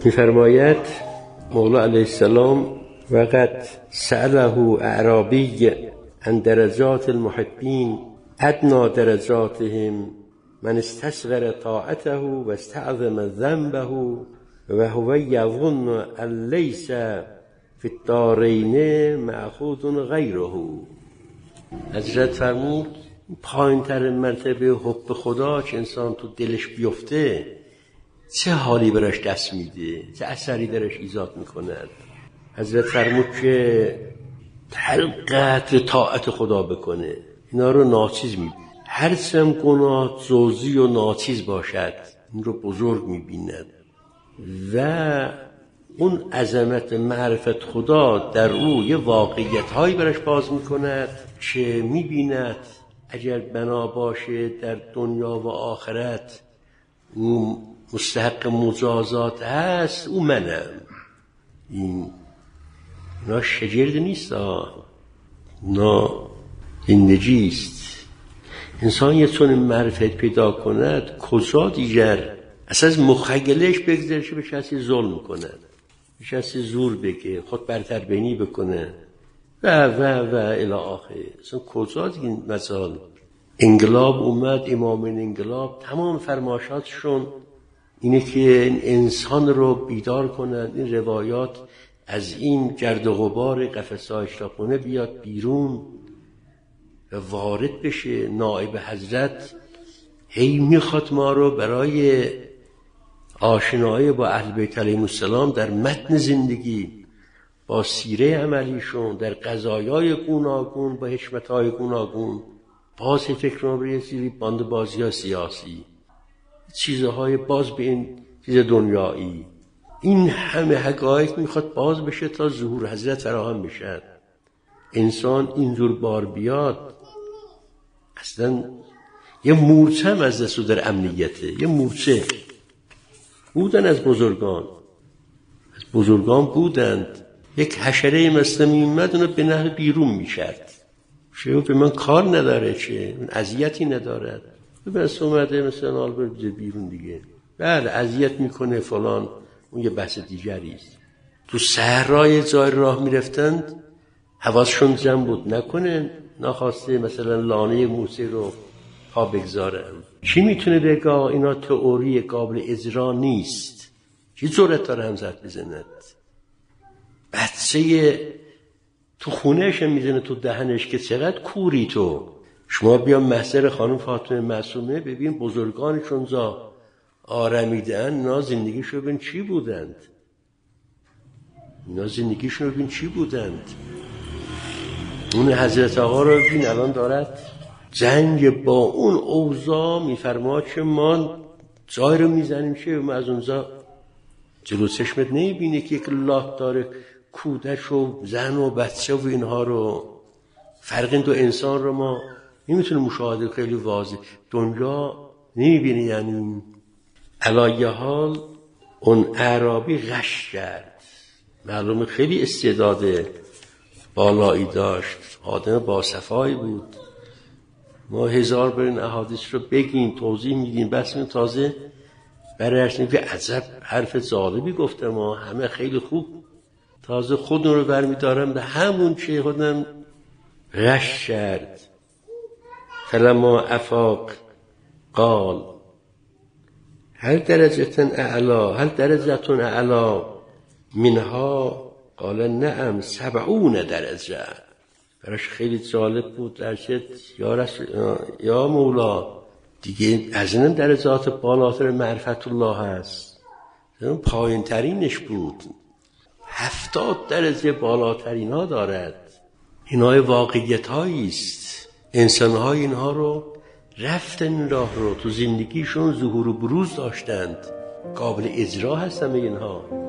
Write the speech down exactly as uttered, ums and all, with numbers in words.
می‌فرماید مولا علیه السلام وقت سأله اعرابی عن درجات المحبین ادنى درجاتهم من استصغر طاعته و استعظم ذنبه و هو یظن ان لیس فی الدارین مأخوذ غیره. حضرت فرمود پایین تر مرتبه حب خدا که انسان تو دلش بیفته چه حالی براش دست میده، چه اثری درش ایجاد میکنه. حضرت فرمود که هر قدر طاعت خدا بکنه اینا رو ناچیز میبینه، هر چم گناه جزئی و ناچیز باشد این رو بزرگ میبیند و اون عظمت معرفت خدا در او یه واقعیت هایی براش باز میکند که میبیند اگر بنا باشه در دنیا و آخرت او مستحق مجازات هست، او منم. این اینا شگرد نیست، اینا زندگی است. انسان یه چون معرفت پیدا کند کجا دیگر اصلا از مخیلش بگذرشه به کسی ظلم کند، به کسی زور بگه، خود برتر بینی بکنه و و و الی آخر. اصلا کجا دیگه این مثال انقلاب اومد، امامین انقلاب تمام فرمایشاتشون اینه که این انسان رو بیدار کنند، این روایات از این گرد و غبار قفسه اشتاپونه بیاد بیرون و وارد بشه. نائب حضرت هی میخواد ما رو برای آشنایی با اهل بیت علیهم السلام در متن زندگی، با سیره عملیشون، در قضایای گوناگون، با حکمت‌های گوناگون، باز فکر رو به یه سری باند بازی ها سیاسی، چیزهای باز به این چیز دنیایی، این همه حقایق میخواد باز بشه تا ظهور حضرت فراهم بشه. انسان اینجور بار بیاد اصلا یه مورچه هم از دستو در امنیته. یه مورچه بودن از بزرگان، از بزرگان بودند، یک حشره مثل میمد اونو به نحو بیرون میشد، شیعه به من کار نداره، چه من اذیتی ندارد، بس اومده مثلا آلبرت بیرون دیگه، بله اذیت میکنه فلان، اون یه بحث دیگری است. تو صحرای جای راه میرفتند حواسشون جمع بود نکنه ناخواسته مثلا لانه موسی رو پا بگذارن. کی میتونه بگه اینا تئوری قابل اجرا نیست؟ کی جرأت داره هم زد بزند؟ بچه تو خونهش میزنه تو دهنش که چقدر کوری تو. شما بیا محضر خانم فاطمه معصومه ببین بزرگانشون زا آرمیدن، اینا زندگیشو ببین چی بودند، اینا زندگیشون ببین چی بودند. اون حضرت آقا رو ببین الان دارد جنگ با اون اوضاع، میفرما که ما جای رو میزنیم که ما از اونجا جلو چشمت نمیبینه که یک الله داره کودش و زن و بچه و اینها رو، فرق این دو انسان رو ما نمیتونه مشاهده خیلی واضح دنیا نمیبینه. یعنی علایه حال اون اعرابی غش کرد، معلومه خیلی استعداد بالایی داشت، آدم با صفایی بود. ما هزار بار این احادیث رو بگیم توضیح میدیم بس این تازه برایش نگه عجب حرف جالبی گفته، ما همه خیلی خوب تازه خودم رو برمیدارم به همون چه خودم غش کرد. فلما افاق قال هل درجتن اعلا هل درجتون اعلا منها قال نعم سبعون درجه. براش خیلی جالب بود، درشد یا رسول یا مولا دیگه از این درجات بالاتر معرفت الله هست، اون پایین ترینش بود، هفتاد درجه بالاترین ها دارد. اینها واقعیت هایی است، انسان های اینها رو رفتن راه رو تو زندگیشون ظهور و بروز داشتند، قابل اجرا هستن اینها.